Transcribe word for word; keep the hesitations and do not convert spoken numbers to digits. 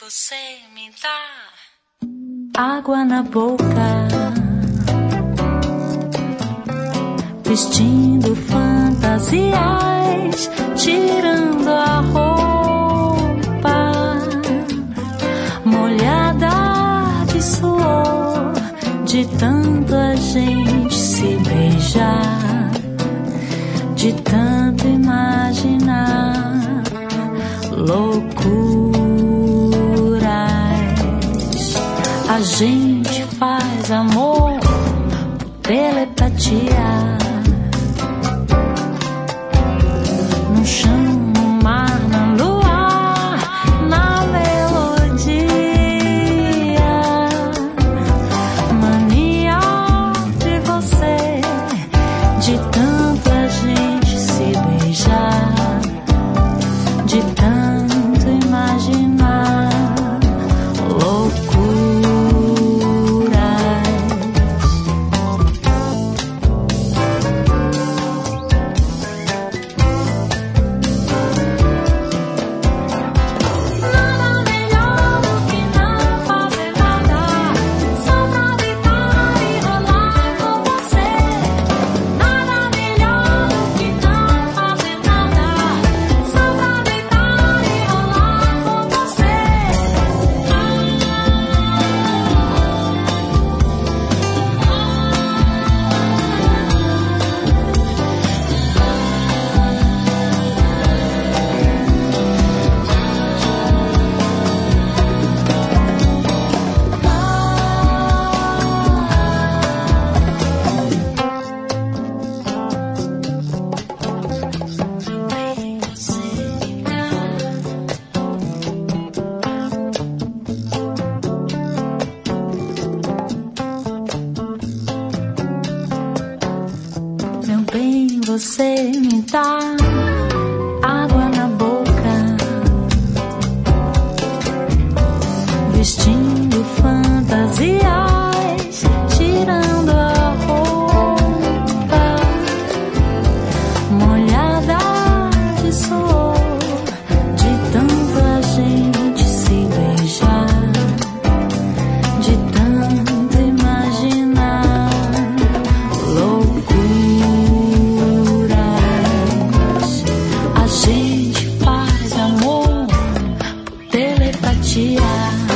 você me dá água na boca, vestindo fantasias, tirando a roupa molhada de suor, de tanto a gente se beijar, de tanto imaginar loucuras. A gente faz amor por telepatia, no chão, no mar, na lua, na melodia. Mania de você, de tanto a gente se beijar, de tanto imaginar loucuras. Você me dá água na boca, vestindo fantasias, tirando a roupa molhada de suor, de tanto a gente se beijar, de tanto imaginar loucura. A gente faz amor por telepatia.